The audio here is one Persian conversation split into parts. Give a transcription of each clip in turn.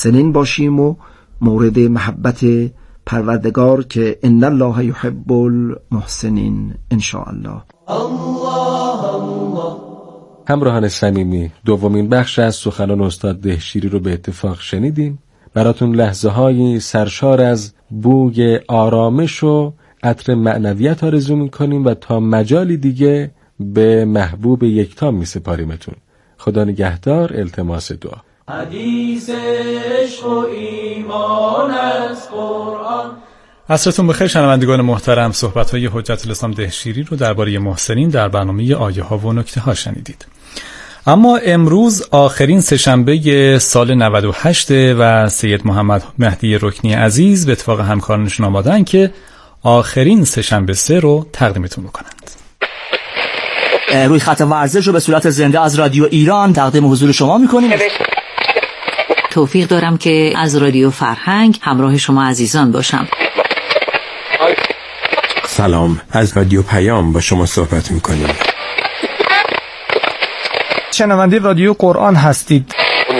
سنین باشیم و مورد محبت پروردگار که ان الله یحب المحسنین ان شاء الله. همراهان صمیمی، دومین بخش از سخنان استاد دهشیری رو به اتفاق شنیدیم. براتون لحظه‌هایی سرشار از بوی آرامش و عطر معنویت آرزو می‌کنیم و تا مجالی دیگه به محبوب یکتا می‌سپاریمتون. خدا نگهدار. التماس دعا. حدیث عشق و ایمان از قرآن. عصرتون بخیر شنوندگان محترم. صحبت‌های حجت الاسلام دهشیری رو درباره محسنین در برنامه آیه‌ها و نکته‌ها شنیدید. اما امروز آخرین سه‌شنبه سال 98 و سید محمد مهدی رکنی عزیز به اتفاق همکارانشون آمادن که آخرین سه‌شنبه 3 رو تقدیمتون بکنند. روی خط ورزش رو به صورت زنده از رادیو ایران تقدیم حضور شما می‌کنیم. توفیق دارم که از رادیو فرهنگ همراه شما عزیزان باشم. سلام، از رادیو پیام با شما صحبت می‌کنیم. شنونده رادیو قرآن هستید.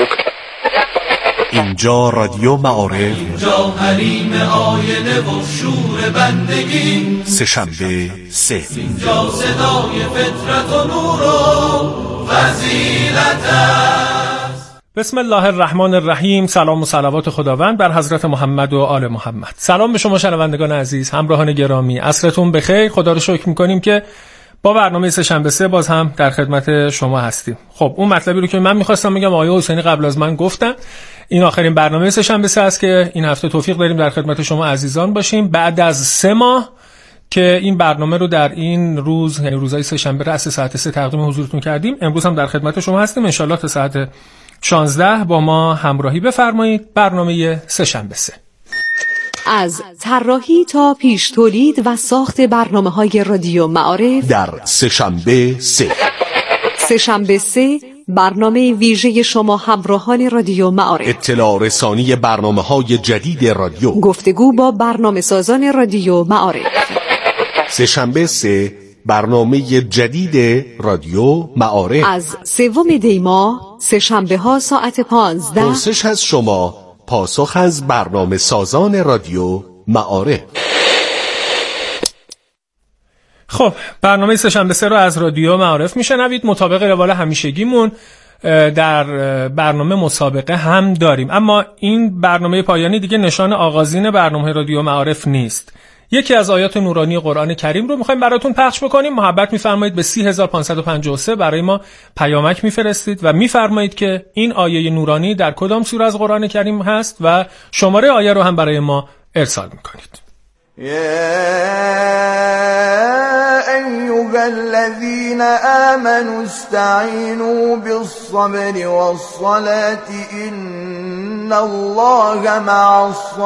اینجا رادیو معارف، اینجا حریم آینه و شور بندگی، سه‌شنبه 3. اینجا صدای فطرت و نور و فضیلت است. بسم الله الرحمن الرحیم. سلام و صلوات خداوند بر حضرت محمد و آل محمد. سلام به شما شنوندگان عزیز، همراهان گرامی، عصرتون بخیر. خدا رو شکر می‌کنیم که با برنامه سه‌شنبه 3 باز هم در خدمت شما هستیم. خب اون مطلبی رو که من می‌خواستم بگم آقای حسینی قبل از من گفتن. این آخرین برنامه سه‌شنبه 3 است که این هفته توفیق داریم در خدمت شما عزیزان باشیم بعد از 3 ماه که این برنامه رو در این روز، یعنی روزهای سه‌شنبه رأس ساعت 3 تقدیم حضورتون کردیم. امروز هم در خدمت شما هستیم. ان شاءالله تا ساعت 16 با ما همراهی بفرمایید. برنامه سه‌شنبه 3 از طراحی تا پیش تولید و ساخت برنامه‌های رادیو معارف در سه‌شنبه 3. سه‌شنبه 3 برنامه ویژه شما همراهان رادیو معارف. اطلاع رسانی برنامه‌های جدید رادیو. گفتگو با برنامه سازان رادیو معارف. سه‌شنبه 3 برنامه جدید رادیو معارف. از 3 دی ماه سه‌شنبه ها ساعت 15. پرسش از شما، پاسخ از برنامه سازان رادیو معارف. خب برنامه سه‌شنبه 3 رو از رادیو معارف میشنوید. مطابق روال همیشگیمون در برنامه مسابقه هم داریم، اما این برنامه پایانی دیگه نشان آغازین برنامه رادیو معارف نیست. یکی از آیات نورانی قرآن کریم رو میخوایم براتون پخش بکنیم. محبت میفرمایید به 30553 برای ما پیامک میفرستید و میفرمایید که این آیه نورانی در کدام سوره از قرآن کریم هست و شماره آیه رو هم برای ما ارسال میکنید. أيها الذين آمنوا استعينوا بالصبر والصلاة إن الله مع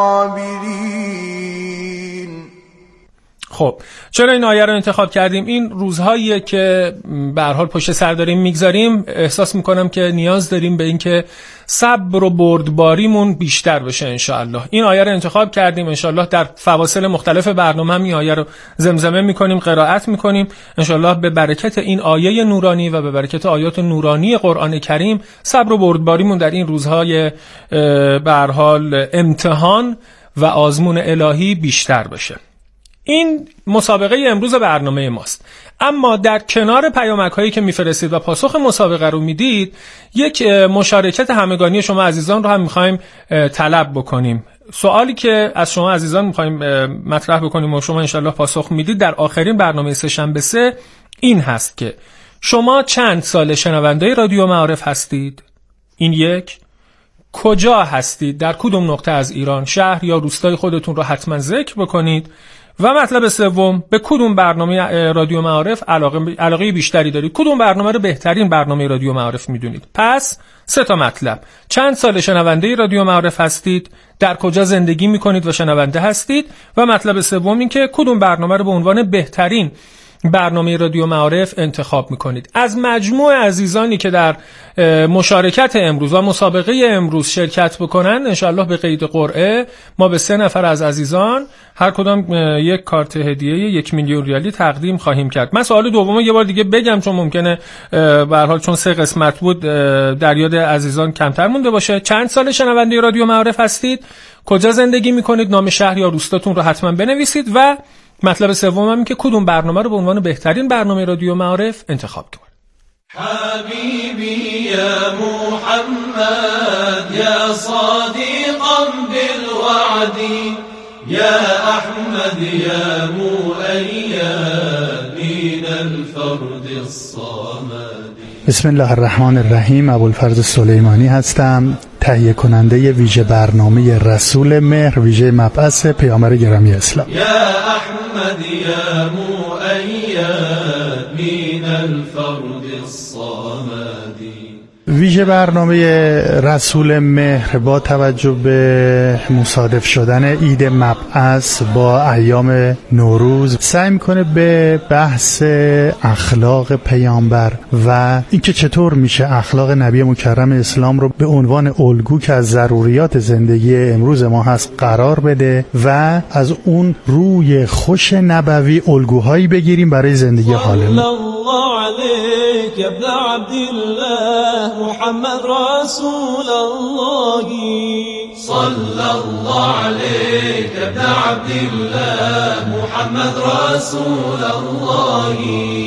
الصابرين. خب چرا این آیه رو انتخاب کردیم؟ این روزهاییه که به هر حال پشت سر داریم میگذاریم. احساس میکنم که نیاز داریم به این که صبر و بردباریمون بیشتر بشه انشاءالله. این آیه رو انتخاب کردیم، انشاءالله در فواصل مختلف برنامه هم این آیه رو زمزمه میکنیم، قرائت میکنیم. انشاءالله به برکت این آیه نورانی و به برکت آیات نورانی قرآن کریم صبر و بردباریمون در این روزهای به هر حال امتحان و آزمون الهی بیشتر بشه. این مسابقه امروز برنامه ماست. اما در کنار پیامک هایی که میفرستید و پاسخ مسابقه رو میدید، یک مشارکت همگانی شما عزیزان رو هم میخوایم طلب بکنیم. سوالی که از شما عزیزان میخوایم مطرح بکنیم و شما انشالله پاسخ میدید در آخرین برنامه سه‌شنبه 3 این هست که شما چند سال شنونده رادیو معارف هستید؟ این یک. کجا هستید؟ در کدوم نقطه از ایران، شهر یا روستای خودتون رو حتما ذکر بکنید. و مطلب سوم، به کدوم برنامه رادیو معارف علاقه بیشتری دارید؟ کدوم برنامه رو بهترین برنامه رادیو معارف میدونید؟ پس 3 مطلب: چند سال شنونده رادیو معارف هستید، در کجا زندگی میکنید و شنونده هستید، و مطلب سوم این که کدوم برنامه رو به عنوان بهترین برنامه رادیو معارف انتخاب میکنید. از مجموع عزیزانی که در مشارکت امروز و مسابقه امروز شرکت بکنن انشالله به قید قرعه ما به 3 نفر از عزیزان هر کدام یک کارت هدیه 1 میلیون ریالی تقدیم خواهیم کرد. من سوال دومو یه بار دیگه بگم چون ممکنه به هر حال چون 3 قسمت بود در یاد عزیزان کمتر مونده باشه. چند سال شنونده رادیو معارف هستید؟ کجا زندگی میکنید؟ نام شهر یا روستاتون رو حتما بنویسید و مطلب سوم هم که کدوم برنامه رو به عنوان بهترین برنامه رادیو معارف انتخاب کنید. حبیبی یا محمد یا صادقا بالوعد یا احمد یا مؤید من الفرد الصمد. بسم الله الرحمن الرحیم. ابوالفضل سلیمانی هستم، تهیه کننده ویژه برنامه رسول مهر، ویژه مبعث پیامبر گرامی اسلام. یا احمد یا مؤید من الفرد الصمد. ویژه برنامه رسول مهر با توجه به مصادف شدن عید مبعث با ایام نوروز سعی میکنه به بحث اخلاق پیامبر و اینکه چطور میشه اخلاق نبی مکرم اسلام رو به عنوان الگو که از ضروریات زندگی امروز ما هست قرار بده و از اون روی خوش نبوی الگوهایی بگیریم برای زندگی حال ما. يا ابن عبد الله محمد رسول الله صلى الله عليك يا ابن عبد الله محمد رسول الله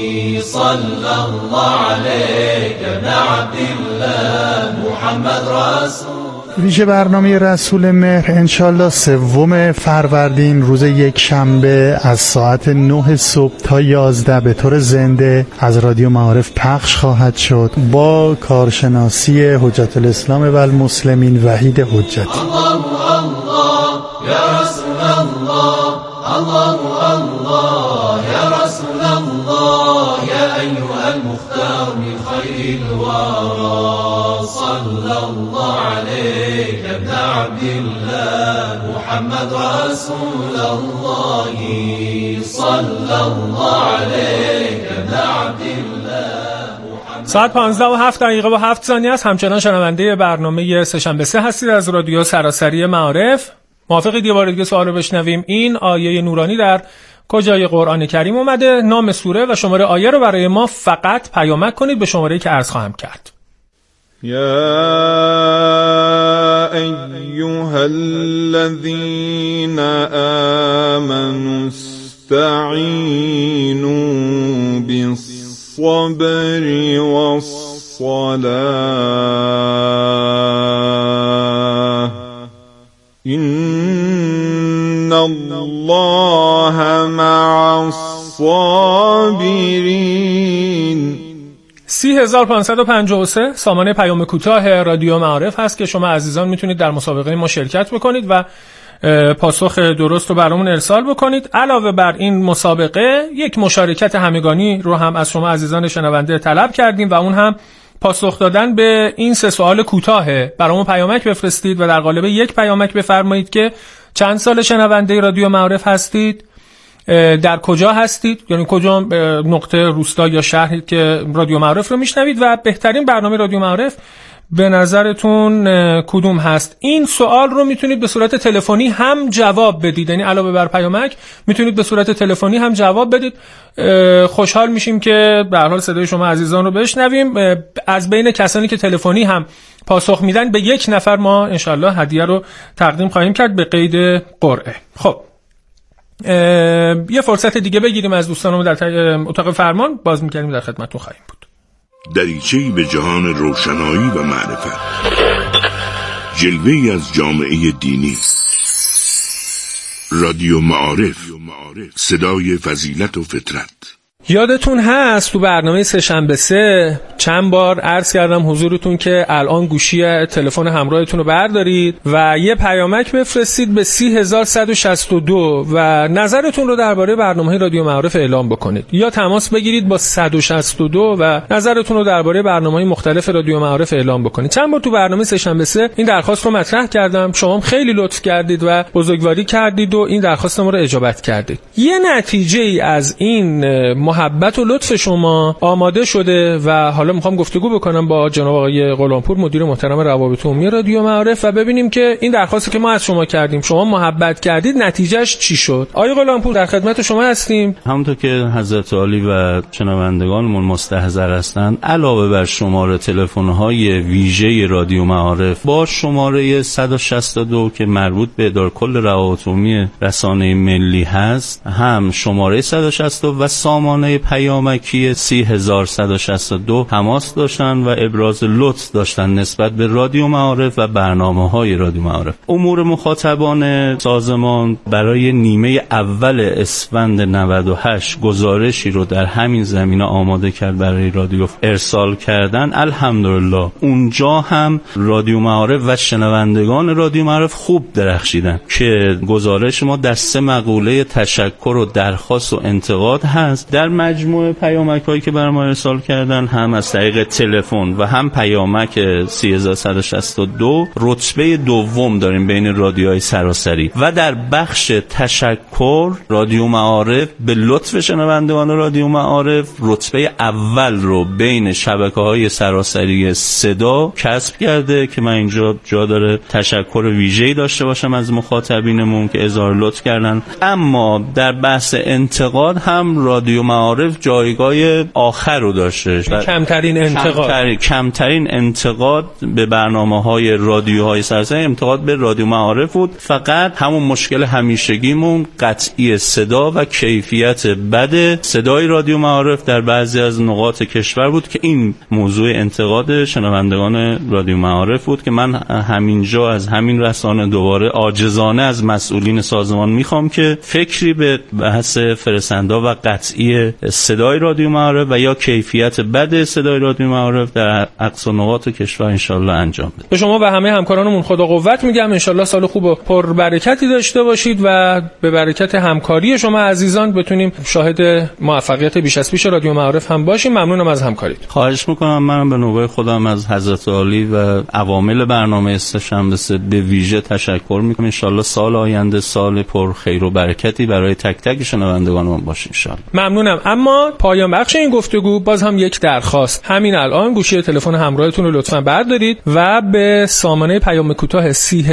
صلى الله عليك يا ابن عبد الله محمد رسول. ویژه برنامه رسول مهر انشالله 3 فروردین روز یک شنبه از ساعت 9 صبح تا 11 به طور زنده از رادیو معارف پخش خواهد شد با کارشناسی حجت الاسلام و المسلمین وحید حجتی. الله الله یا رسول الله الله الله یا رسول الله یا ایها المختار من خیر الورى صلی الله علیک ابن عبد الله محمد رسول الله صلی الله علیک ابن عبد الله. ساعت 15:07 و 7 ثانیه است. همچنان شنونده برنامه سه‌شنبه 3 هستید از رادیو سراسری معارف. موافقید یه بار دیگه سوال رو بشنویم؟ این آیه نورانی در کجای قرآن کریم اومده؟ نام سوره و شماره آیه رو برای ما فقط پیامک کنید به شماره‌ای که عرض خواهم کرد. یا ایها الذین آمنوا استعینوا بالصبر والصلاة ان الله مع الصابرین. 30553 سامانه پیام کوتاه رادیو معارف هست که شما عزیزان میتونید در مسابقه ما شرکت بکنید و پاسخ درست رو برامون ارسال بکنید. علاوه بر این مسابقه یک مشارکت همگانی رو هم از شما عزیزان شنونده طلب کردیم و اون هم پاسخ دادن به این 3 سوال کوتاهه. برامون پیامک بفرستید و در قالب یک پیامک بفرمایید که چند سال شنونده رادیو معارف هستید، در کجا هستید، یعنی کجا نقطه روستا یا شهری که رادیو معارف رو میشنوید و بهترین برنامه رادیو معارف به نظرتون کدوم هست. این سوال رو میتونید به صورت تلفنی هم جواب بدید، یعنی علاوه بر پیامک میتونید به صورت تلفنی هم جواب بدید. خوشحال میشیم که به هر حال صدای شما عزیزان رو بشنویم. از بین کسانی که تلفنی هم پاسخ میدن به 1 نفر ما انشالله هدیه رو تقدیم خواهیم کرد به قید قرعه. خب یه فرصت دیگه بگیریم از دوستانمون در اتاق فرمان باز می‌کنیم، در خدمتتون خواهیم بود. دریچه‌ای به جهان روشنایی و معرفت، جلوه‌ای از جامعه دینی. رادیو معارف، صدای فضیلت و فطرت. یادتون هست تو برنامه سه‌شنبه 3 چند بار عرض کردم حضورتون که الان گوشی تلفن همراهتون رو بردارید و یه پیامک بفرستید به 30162 و نظرتون رو درباره برنامه رادیو معارف اعلام بکنید، یا تماس بگیرید با 162 و نظرتون رو درباره برنامه‌های مختلف رادیو معارف اعلام بکنید. چند بار تو برنامه سه‌شنبه 3 این درخواست رو مطرح کردم، شما خیلی لطف کردید و بزرگواری کردید و این درخواست ما رو اجابت کردید. یه نتیجه ای از این محبت و لطف شما آماده شده و حالا میخوام گفتگو بکنم با جناب آقای غلامپور مدیر محترم روابط عمومی رادیو معارف و ببینیم که این درخواستی که ما از شما کردیم شما محبت کردید نتیجهش چی شد. آقای غلامپور در خدمت شما هستیم. همونطور که حضرت عالی و شنوندگانمون مستحضر هستند، علاوه بر شماره تلفن‌های ویژه رادیو معارف با شماره 162 که مربوط به اداره کل روابط عمومی رسانه ملی هست، هم شماره 162 و سامانه پیامکی 30162 تماس داشتن و ابراز لطف داشتن نسبت به رادیو معارف و برنامه‌های رادیو معارف. امور مخاطبان سازمان برای نیمه اول اسفند 98 گزارشی رو در همین زمینه آماده کرد برای رادیو ارسال کردن. الحمدلله اونجا هم رادیو معارف و شنوندگان رادیو معارف خوب درخشیدن که گزارش ما در 3 مقوله تشکر و درخواست و انتقاد هست. در مجموعه پیامک‌هایی که برای ما ارسال کردن هم از طریق تلفن و هم پیامک 3162 رتبه دوم داریم بین رادیوهای سراسری و در بخش تشکر رادیو معارف به لطف شنوندگان رادیو معارف رتبه اول رو بین شبکه‌های سراسری صدا کسب کرده که من اینجا جا داره تشکر ویژه‌ای داشته باشم از مخاطبینمون که اظهار لطف کردن. اما در بحث انتقاد هم رادیو معارف جایگاه آخر رو داشته. کمترین انتقاد به برنامه‌های رادیوهای سراسری انتقاد به رادیو معارف بود. فقط همون مشکل همیشگیمون قطعی صدا و کیفیت بد صدای رادیو معارف در بعضی از نقاط کشور بود که این موضوع انتقاد شنوندگان رادیو معارف بود که من همینجا از همین رسانه دوباره عاجزانه از مسئولین سازمان میخوام که فکری به بحث فرسندا و قطعی صدای رادیو معارف و یا کیفیت بد صدای رادیو معارف در اقصا نقاط کشور انشالله انجام بده. به شما و همه همکارانمون خدا قوت میگم. انشالله سال خوب و پر برکتی داشته باشید و به برکت همکاری شما عزیزان بتونیم شاهد موفقیت بیش از پیش رادیو معارف هم باشیم. ممنونم از همکاریت. خواهش میکنم. منم به نوبه خودم از حضرت عالی و عوامل برنامه سه‌شنبه به ویژه تشکر میکنم. انشالله سال آینده سال پر خیر و برکتی برای تک تک شنوندگانمون باشه انشالله. ممنونم. اما پایان بخش این گفتگو باز هم یک درخواست. همین الان گوشی تلفن همراهتون رو لطفاً بردارید و به سامانه پیام کوتاه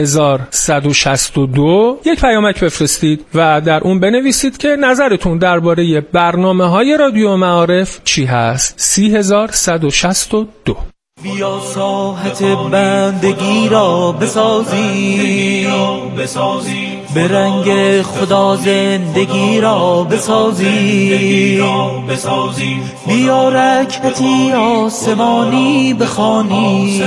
30162 یک پیامک بفرستید و در اون بنویسید که نظرتون درباره برنامه‌های رادیو معارف چی هست. 30162. بیا ساحت بندگی را بسازی به رنگ خدا زندگی را بسازی بیا رکعتی آسمانی بخوانی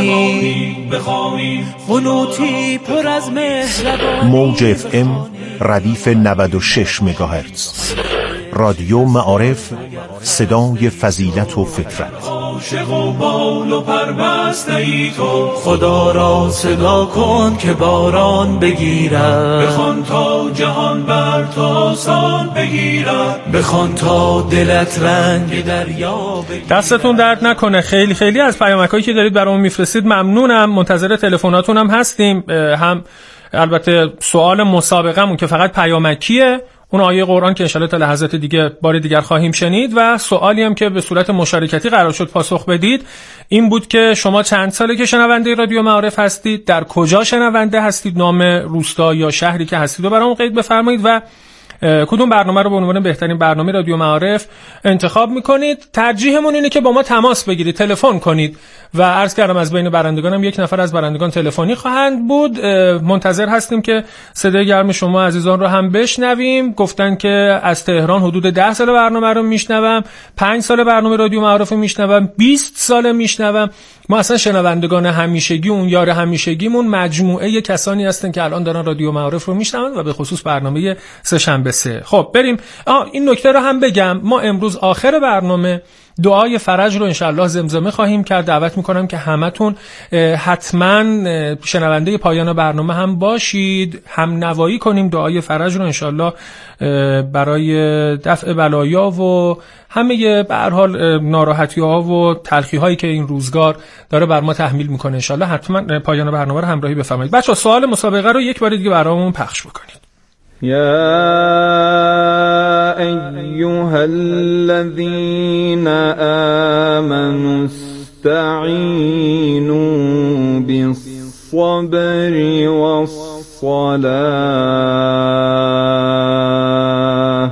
قنوتی پر از مهربانی. موج اف ام ردیف 96 مگاهرتز رادیو معارف، صدای فضیلت و فطرت. عاشق و بال و پربسته ای تو، خدا را صدا کن که باران بگیرد، بخوان تا جهان بر تو آسان بگیرد، بخوان تا دلت رنگ دریا بگیرد. دستتون درد نکنه. خیلی خیلی از پیامکایی که دارید برامون میفرستید ممنونم. منتظر تلفناتون هم هستیم. هم البته سوال مسابقمون که فقط پیامکیه، اون آیه قرآن که انشالله تا لحظات دیگه بار دیگر خواهیم شنید، و سوالی هم که به صورت مشارکتی قرار شد پاسخ بدید این بود که شما چند ساله که شنونده رادیو معارف هستید، در کجا شنونده هستید، نام روستا یا شهری که هستید رو برامون قید بفرمایید و کدوم برنامه رو به عنوان بهترین برنامه رادیو معارف انتخاب میکنید. ترجیحمون اینه که با ما تماس بگیرید، تلفن کنید و عرض کردم از بین برندگانم یک نفر از برندگان تلفنی خواهند بود. منتظر هستیم که صدای گرم شما عزیزان رو هم بشنویم. گفتن که از تهران حدود 10 سال برنامه رو میشنوم، 5 سال برنامه رادیو معارف رو میشنوم، 20 سال میشنوم. ما اصلا شنوندگان همیشگی، اون یار همیشگیمون مجموعه کسانی هستن که الان دارن رادیو معارف رو میشنون و به خصوص برنامه سه‌شنبه 3. خب بریم. این نکته رو هم بگم، ما امروز آخر برنامه دعای فرج رو انشالله زمزمه خواهیم کرد. دعوت میکنم که همتون حتما شنونده پایان برنامه هم باشید، هم نوایی کنیم دعای فرج رو انشالله برای دفع بلایا و همه به هر حال ناراحتی ها و تلخی هایی که این روزگار داره بر ما تحمیل میکنه. انشالله حتما پایان برنامه رو همراهی بفرمایید. بچه‌ها سوال مسابقه رو یک بار دیگه برامون پخش بکنید. یا أيها الذين آمنوا استعينوا بالصبر والصلاة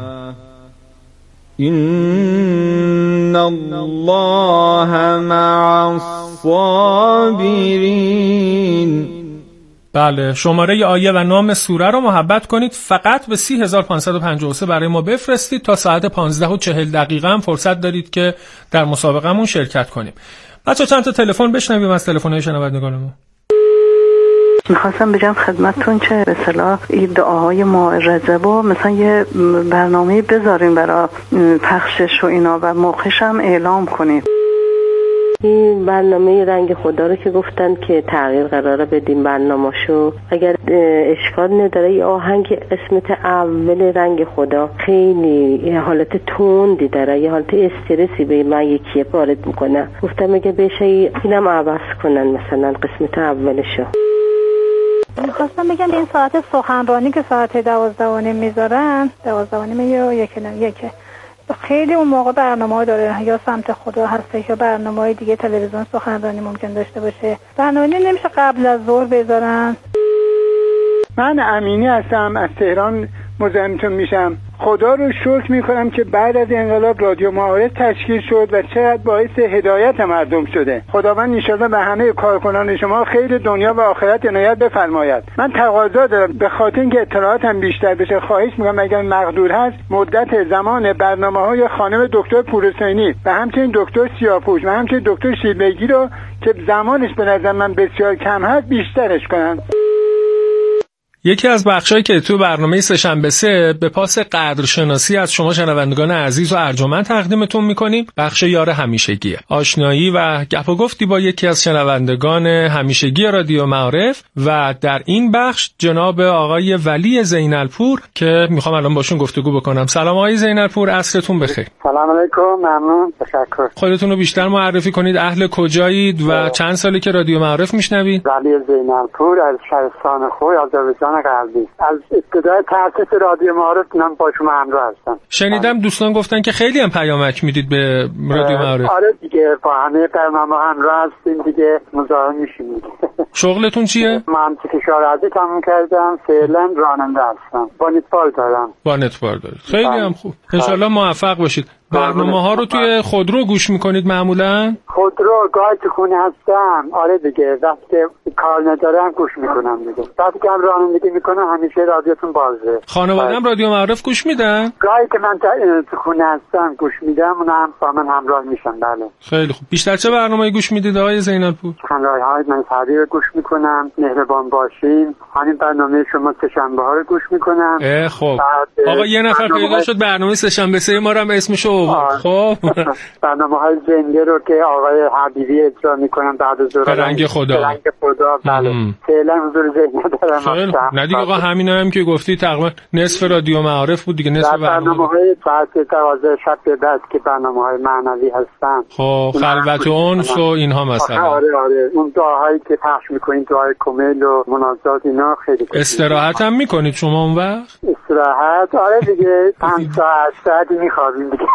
إن الله مع الصابرین. بله، شماره آیه و نام سوره رو محبت کنید، فقط به 30553 برای ما بفرستید. تا ساعت 15:40 هم فرصت دارید که در مسابقه‌مون شرکت کنیم. بچه چند تا تلفن بشنویم از تلفن‌های شنوندگانمون. میخواستم بگم خدمتتون که به اصطلاح این دعاهای ماه رجب و مثلا یه برنامه بذاریم برای پخشش و اینا و موقعش هم اعلام کنیم. این برنامه رنگ خدا رو که گفتن که تغییر قراره بدیم برنامه‌شو، اگر اشکال نداره یه آهنگ قسمت اول رنگ خدا خیلی یه حالت تندی داره، یه حالت استرسی به من یکی وارد میکنه. گفتم اگه بشه اینم عوض کنن مثلا قسمت اولشو. میخواستم بگم این ساعت سخنرانی که ساعت 12:30 میذارن، 12:30 یا یکه خیلی اون موقع برنامه‌ها داره، یا سمت خدا هسته یا برنامه‌های دیگه تلویزیون سخنرانی ممکن داشته باشه. برنامه نمیشه قبل از ظهر بذارن. من امینی هستم، از تهران مزاحمتون میشم. خدا رو شکر میکنم که بعد از انقلاب رادیو معارف تشکیل شد و چقدر باعث هدایت مردم شده. خداوند انشالله به همه کارکنان شما خیر دنیا و آخرت عنایت بفرماید. من تقاضا دارم به خاطر اینکه اطلاعاتم بیشتر بشه، خواهش میکنم اگر مقدور هست مدت زمان برنامه‌های خانم دکتر پورحسینی و همچنین دکتر سیاپوش و همچنین دکتر شیبگی رو که زمانش به نظر من بسیار کم هست بیشترش کنن. یکی از بخشایی که تو برنامه سه‌شنبه 3 به پاس قدرشناسی از شما شنوندگان عزیز و ارجمند تقدیمتون میکنیم، بخش یار همیشگیه. آشنایی و گپ و گفتی با یکی از شنوندگان همیشگی رادیو معارف و در این بخش جناب آقای ولی زینالپور که میخوام الان باشون گفتگو بکنم. سلام آقای زینالپور، عصرتون بخیر. سلام علیکم، ممنون، تشکر. خودتون رو بیشتر معرفی کنید، اهل کجایید و چند سالی که رادیو معارف میشنوید؟ ولی زینالپور از شهرستان خوی، آذربایجان غربی. از ابتدای تأسیس رادیو معارف من با شما همراه هستم. شنیدم دوستان گفتن که خیلی هم پیامک میدید به رادیو معارف. آره دیگه، با همه برنامه همراه هستیم دیگه، مزاحم میشیم. شغلتون چیه؟ من کشاورزی تموم کردم، فعلا راننده هستم. با نتبار دارم. با نتبار دارید. خیلی هم خوب. انشالله موفق باشید. برنامه ها رو توی خودرو گوش میکنید معمولا؟ خودرو گاهی تو خونه هستم، آره دیگه، وقتی کار ندارم گوش میکنم دیگه. وقتی که هم رانندگی میکنم همیشه رادیوتون بازه. خانواده‌ام رادیو معارف گوش میدن؟ گاهی که من تو خونه هستم گوش میدم، اونم با من همراه میشن. بله. خیلی خوب. بیشتر چه برنامه‌ای گوش میدید آقای زینالپور؟ همراهی‌های منصوری رو گوش میکنم، مهربان باشین، همین برنامه شما سه‌شنبه‌ها رو گوش میکنم. خب. آقا یه نفر پیدا شد برنامه سه‌شنبه 3 ما رو هم اسمشو خب برنامه‌های زنده رو که آقای حبیبی اجرا میکنن بعد از ظهر، رنگ خدا. رنگ خدا. بله. فعلا حضور ذهن ندارم. نه دیگه آقا همینا هم که گفتی تقریبا نصف رادیو معارف بود دیگه، نصف برنامه‌های ساعت 12 شب به بعد که برنامه‌های معنوی هستن. خب خلوت و انس و اینها مثلا. آره اون دعاهایی که پخش میکنین، دعای کمیل و مناجات، اینا خیلی. استراحت هم میکنید شما اون وقت؟ استراحت آره دیگه، 5 ساعت میخوابیم دیگه.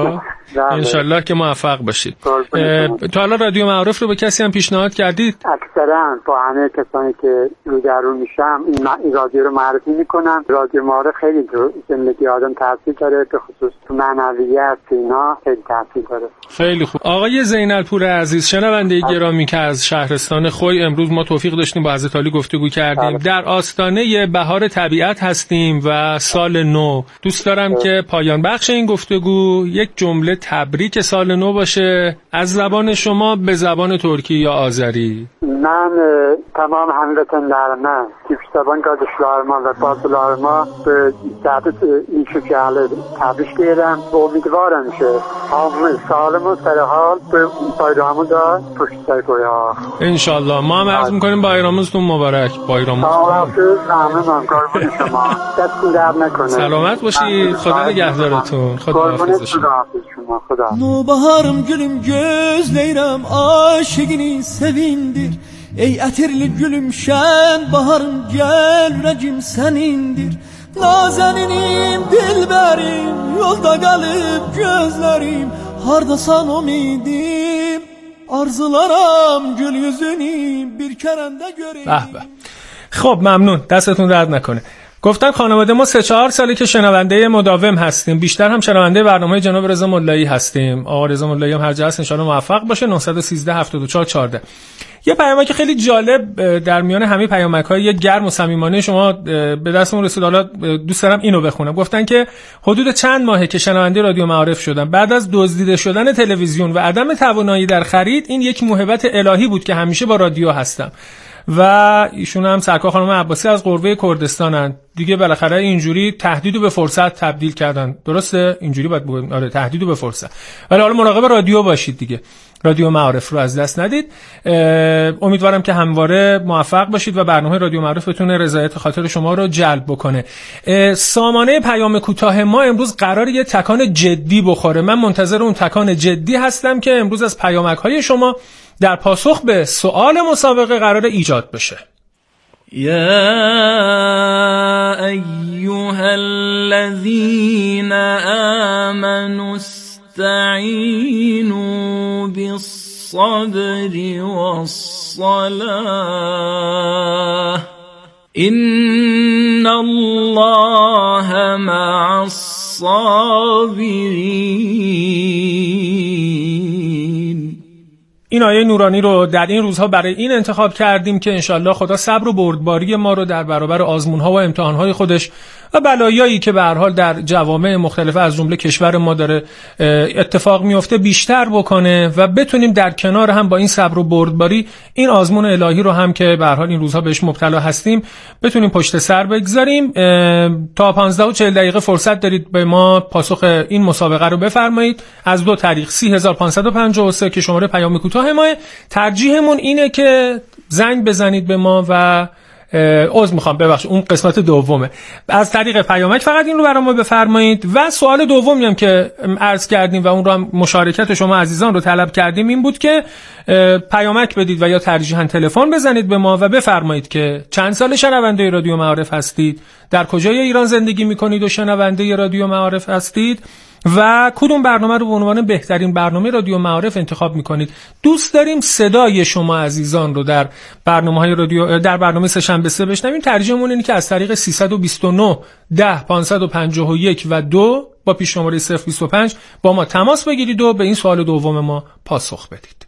انشالله که موفق باشید. تا حالا رادیو معارف رو به کسی هم پیشنهاد کردید؟ اکثرا با همه کسانی که روبرو میشم این رادیو رو معرفی میکنم. رادیو معارف خیلی زندگی آدم تاثیر داره، به خصوص تو معنویت اینا خیلی تاثیر داره. خیلی خوب. آقای زینالپور عزیز، شنونده گرامی که از شهرستان خوی، امروز ما توفیق داشتیم با حضرت علی گفتگو کردیم. در آستانه بهار طبیعت هستیم و سال نو. دوست دارم که پایان بخش این گفتگو یک جمله تبریک سال نو باشه از زبان شما به زبان ترکی یا آذری. من تمام هموطنlarıma, Türkistan kardeşlerime ve bazılarıma Cədid İlkükəli təbrik edirəm. Uمیدوارم که hamı سالم و سرحال به bayramı da پشت کویا. انشالله. ما هم عرض میکنیم بایرامتون مبارک. بایرامتون ممنونم. قربون شما. دستتون درد نکنه. سلامت باشید. خدا نگهدارتون. خدا حافظ شما. Nobaharım gülüm gözleyrem aşıgini sevindir. Ey ətirli gülüm şən baharım gel rəcim sənindir. نازنینیم دلبریم yolda qalıb gözlərim hardasan umidim arzularam gül yüzünü bir kərəndə göreyim. به به. خب ممنون، دستتون درد نکنه. گفتن خانواده ما 3-4 ساله که شنونده مداوم هستیم، بیشتر هم شنونده برنامه جناب رضا ملایی هستیم. آقا رضا ملایی هم هر جا هست ان شاءالله موفق باشه. 913 74 14. یه پیامک خیلی جالب در میان همه پیامک‌های گرم و صمیمانه شما به دستمون رسید. حالا دوست دارم اینو بخونم. گفتن که حدود چند ماهه که شنونده رادیو معارف شدم. بعد از دزدیده شدن تلویزیون و عدم توانایی در خرید، این یک موهبت الهی بود که همیشه با رادیو هستم. و ایشون هم سرکار خانم عباسی از قربه کردستانن دیگه. بالاخره اینجوری تهدیدو به فرصت تبدیل کردن. درسته؟ اینجوری باید بگیم. آره، تهدیدو به فرصت. ولی حالا مراقب رادیو باشید دیگه. رادیو معارف رو از دست ندید. امیدوارم که همواره موفق باشید و برنامه رادیو معارف بتونه رضایت خاطر شما رو جلب بکنه. سامانه پیام کوتاه ما امروز قراره یه تکان جدی بخوره. من منتظر اون تکان جدی هستم که امروز از پیامک‌های شما در پاسخ به سؤال مسابقه قرار ایجاد بشه. یا ایها الذین آمنوا استعینوا بالصبر والصلاة ان الله مع الصابرین. این آیه نورانی رو در این روزها برای این انتخاب کردیم که انشالله خدا صبر و بردباری ما رو در برابر آزمون‌ها و امتحان‌های خودش و بلایایی که به هر حال در جوامع مختلف از جمله کشور ما داره اتفاق میفته بیشتر بکنه و بتونیم در کنار هم با این صبر و بردباری این آزمون الهی رو هم که به هر حال این روزها بهش مبتلا هستیم بتونیم پشت سر بگذاریم. تا 15:40 فرصت دارید به ما پاسخ این مسابقه رو بفرمایید از دو طریق. 30553 که شماره پیام کوتاه ما. ترجیحمون اینه که زنگ بزنید به ما و عذر میخوام ببخشید اون قسمت دومه. از طریق پیامک فقط این رو برای ما بفرمایید. و سوال دومی هم که عرض کردیم و اون رو هم مشارکت شما عزیزان رو طلب کردیم این بود که پیامک بدید و یا ترجیحاً تلفن بزنید به ما و بفرمایید که چند سال شنونده رادیو معارف هستید، در کجای ایران زندگی میکنید و شنونده رادیو معارف هستید و کدوم برنامه رو به عنوان بهترین برنامه رادیو معارف انتخاب میکنید. دوست داریم صدای شما عزیزان رو در برنامه‌های رادیو در برنامه سه‌شنبه سه بشنویم. ترجیحمون اینه که از طریق 329 10 551 و 2 با پیش شماره 025 با ما تماس بگیرید و به این سوال دوم ما پاسخ بدید.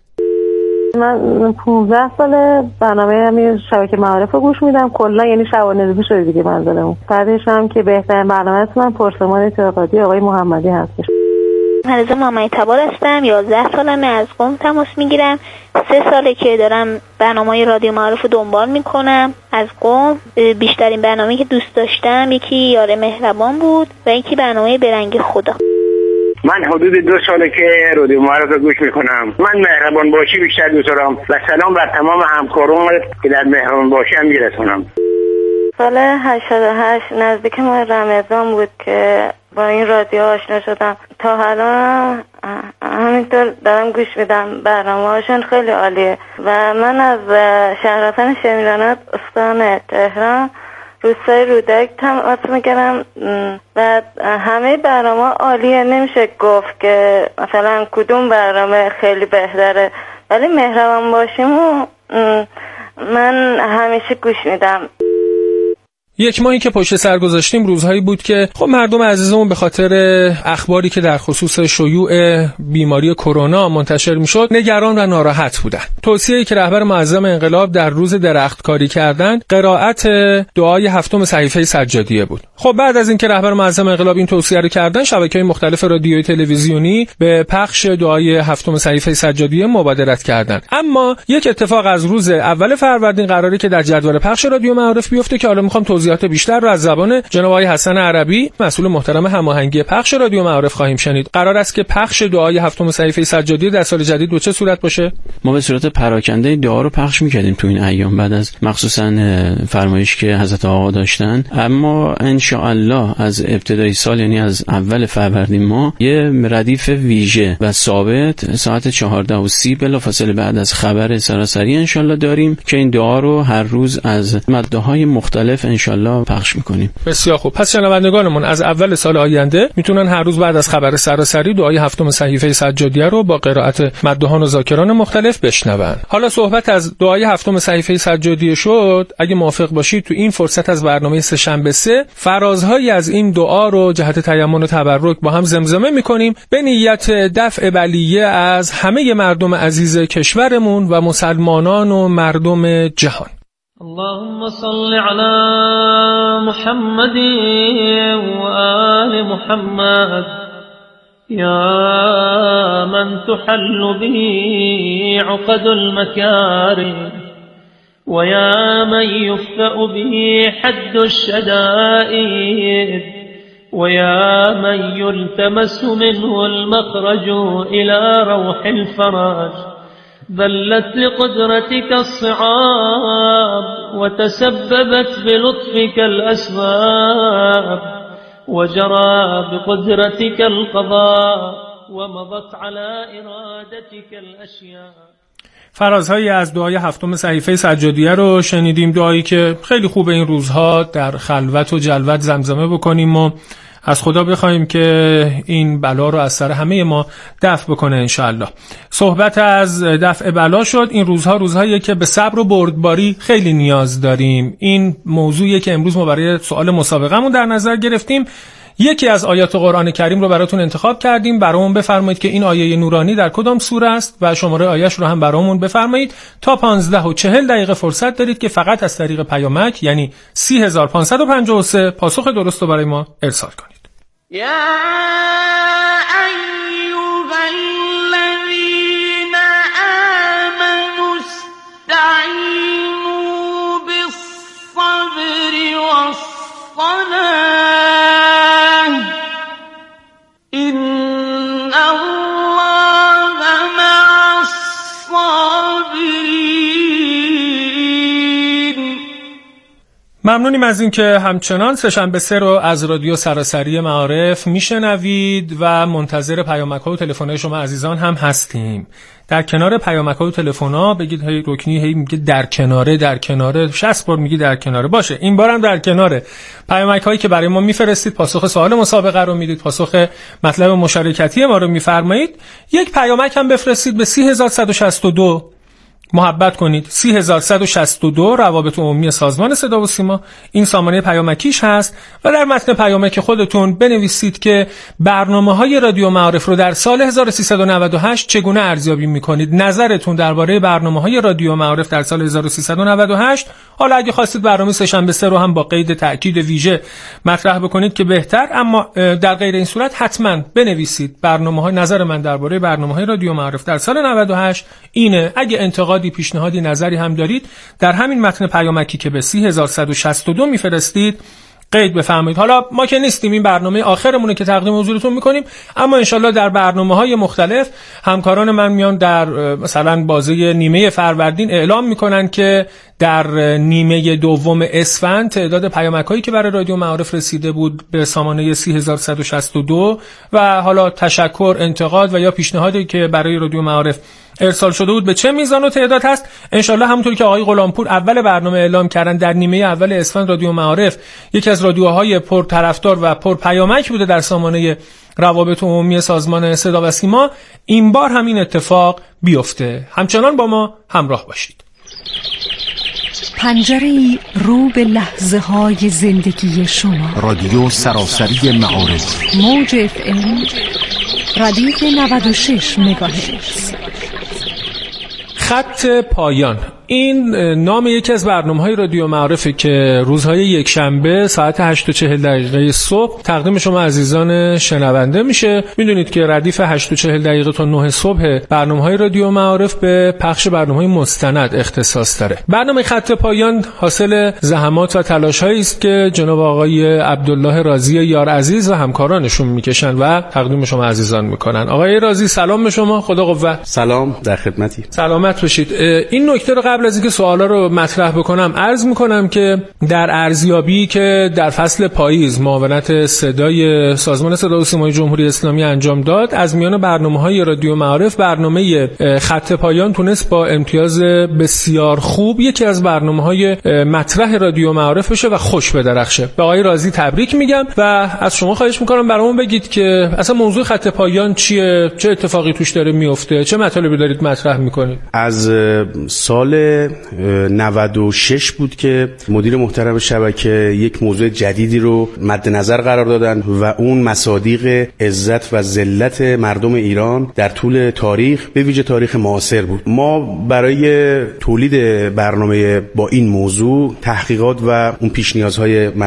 من 15 ساله برنامه همین شبکه معارف رو گوش میدم کلا، یعنی شبانه روزی شده دیگه منظورم. بعدش هم که بهترین برنامه من پرسمان اعتقادی آقای محمدی هستش. علیرضا محمدی تبار هستم، 11 سالمه، از قم تماس میگیرم. 3 ساله که دارم برنامه‌های رادیو معارف رو دنبال میکنم. از قم بیشترین برنامه‌ای که دوست داشتم یکی یار مهربان بود و یکی برنامه برنگ خدا. من حدود 2 ساله که رادیو معارف رو گوش میکنم. من مهربان باشی بیشتر دوست دارم و سلام بر تمام همکاران که در مهربان باشی هم میرسونم. سال 88 نزدیک ماه رمضان بود که با این رادیو آشنا شدم. تا حالا همینطور دارم گوش میدم، برنامه‌هاشون خیلی عالیه و من از شهرستان شمیرانات استان تهران روستای رودک تماس میگیرم و همه برنامه عالیه. نمیشه گفت که مثلا کدوم برنامه خیلی بهتره، ولی مهربان باشیم و من همیشه گوش میدم. یک ماهی که پشت سر گذاشتیم روزهایی بود که خب مردم عزیزمون به خاطر اخباری که در خصوص شیوع بیماری کرونا منتشر میشد نگران و ناراحت بودن. توصیه‌ای که رهبر معظم انقلاب در روز درختکاری کردند قرائت دعای 7 صحیفه سجادیه بود. خب بعد از اینکه رهبر معظم انقلاب این توصیه رو کردن، شبکه‌های مختلف رادیویی تلویزیونی به پخش دعای 7 صحیفه سجادیه مبادرت کردند. اما یک اتفاق از روز اول فروردین قراره که در جدول پخش رادیو معارف بیفته که حالا می‌خوام توضیحات بیشتر رو از زبان جناب آقای حسن عربی مسئول محترم هماهنگی پخش رادیو معارف خواهیم شنید. قرار است که پخش دعای 7 صحیفه سجادیه در سال جدید به چه صورت باشه؟ ما به صورت پراکنده دعا رو پخش می‌کردیم تو این ایام بعد از مخصوصا فرمایش که حضرت آقا داشتن، اما ان شاء الله از ابتدای سال یعنی از اول فروردین ما یه ردیف ویژه و ثابت ساعت 14:30 بلافاصله بعد از خبر سراسری ان شاء الله داریم که این دعا رو هر روز از مده‌های مختلف ان شاء انشالله پخش میکنیم. بسیار خوب. پس شنوندگانمون از اول سال آینده میتونن هر روز بعد از خبر سراسری دعای هفتم صحیفه سجادیه رو با قرائت مداحان و ذاکران مختلف بشنون. حالا صحبت از دعای هفتم صحیفه سجادیه شد، اگه موافق باشید تو این فرصت از برنامه سه‌شنبه 3 فرازهایی از این دعا رو جهت تیمم و تبرک با هم زمزمه میکنیم به نیت دفع بلیه از همه مردم عزیز کشورمون و مسلمانان و مردم جهان. اللهم صل على محمد وآل محمد يا من تحل به عقد المكارم ويا من يفتأ به حد الشدائد ويا من يلتمس منه المخرج إلى روح الفرج ذلت لقدرتك الصعاب وتسببت بلطفك الأسباب وجرى بقدرتك القضاء ومضت على إرادتك الأشياء. فرازهایی از دعای هفتم صحیفه سجادیه رو شنیدیم، دعایی که خیلی خوبه این روزها در خلوت و جلوت زمزمه بکنیم و از خدا بخوایم که این بلا رو از سر همه ما دفع بکنه انشاءالله. صحبت از دفع بلا شد. این روزها روزهاییه که به صبر و بردباری خیلی نیاز داریم. این موضوعیه که امروز ما برای سوال مسابقه‌مون در نظر گرفتیم. یکی از آیات قرآن کریم رو براتون انتخاب کردیم. برامون بفرمایید که این آیه نورانی در کدام سوره است و شماره آیه‌اش رو هم برامون بفرمایید. تا 15:40 فرصت دارید که فقط از طریق پیامک یعنی 30553 پاسخ درست رو برای ما ارسال کنید. یا ایها الذین آمنوا استعینوا بالصبر والصلاة إن الله مع الصابرین. ممنونیم از این که همچنان سه‌شنبه 3 رو از رادیو سراسری معارف میشنوید و منتظر پیامک‌ها و تلفن‌های شما عزیزان هم هستیم. در کنار پیامک‌ها و تلفن‌ها بگید هی رکنی هی میگه در کناره 60 بار میگی در کناره باشه. این بارم در کناره. پیامک‌هایی که برای ما میفرستید، پاسخ سوال مسابقه رو میدید، پاسخ مطلب مشارکتی ما رو میفرمایید. یک پیامک هم بفرستید به 30162. محبت کنید 30162 روابط عمومی سازمان صدا و سیما، این سامانه پیامکیش هست و در متن پیامک خودتون بنویسید که برنامه‌های رادیو معارف رو در سال 1398 چگونه ارزیابی می‌کنید، نظرتون درباره برنامه‌های رادیو معارف در سال 1398. حالا اگه خواستید برنامه سه‌شنبه 3 رو هم با قید تأکید ویژه مطرح بکنید که بهتر، اما در غیر این صورت حتما بنویسید برنامه‌های نظر من درباره برنامه‌های رادیو معارف در سال 98 اینه. اگه انتقاد پیشنهادی نظری هم دارید در همین متن پیامکی که به 30162 میفرستید قید بفرمایید. حالا ما که نیستیم، این برنامه آخرمونه که تقدیم حضورتون میکنیم، اما انشالله در برنامه‌های مختلف همکاران من میان در مثلا بازه نیمه فروردین اعلام میکنن که در نیمه دوم اسفند تعداد پیامک‌هایی که برای رادیو معارف رسیده بود به سامانه 30162 و حالا تشکر، انتقاد و یا پیشنهادی که برای رادیو معارف ارسال شده بود به چه میزان و تعداد هست، انشالله همونطور که آقای غلامپور اول برنامه اعلام کردن در نیمه اول اسفند رادیو معارف یکی از رادیوهای پر طرفدار و پر پیامک بوده در سامانه روابط عمومی سازمان صدا و سیما، این بار همین اتفاق بیفته. همچنان با ما همراه باشید. پنجره‌ای رو به لحظه های زندگی شما. رادیو سراسری معارف، موج FM ردیف 96 مگاهرتز. خط پایان این نام یکی از برنامه‌های رادیو معارفه که روزهای یکشنبه ساعت 8:40 صبح تقدیم شما عزیزان شنونده میشه. میدونید که ردیف 8:40 تا 9 صبح برنامه‌های رادیو معارف به پخش برنامه‌های مستند اختصاص داره. برنامه خط پایان حاصل زحمات و تلاش‌هایی است که جناب آقای عبدالله رازی یار عزیز و همکارانشون میکشن و تقدیم شما عزیزان میکنن. آقای رازی سلام به شما، خدا قوت. سلام، در خدمتی. سلامت باشید. این نکته رو قبل قبل از اینکه سوالا رو مطرح بکنم عرض میکنم که در ارزیابی که در فصل پاییز معاونت صدای سازمان صدا و سیمای جمهوری اسلامی انجام داد، از میان برنامه‌های رادیو معارف برنامه خط پایان تونست با امتیاز بسیار خوب یکی از برنامه‌های مطرح رادیو معارف بشه و خوش بدرخشه. به آقای رازی تبریک میگم و از شما خواهش میکنم برامون بگید که اصلا موضوع خط پایان چیه، چه اتفاقی توش داره میفته، چه مطالبی دارید مطرح میکنید. از سال 96 بود که مدیر محترم شبکه یک موضوع جدیدی رو مد نظر قرار دادن و اون مصادیق عزت و ذلت مردم ایران در طول تاریخ به ویژه تاریخ معاصر بود. ما برای تولید برنامه با این موضوع تحقیقات و اون پیش نیازهای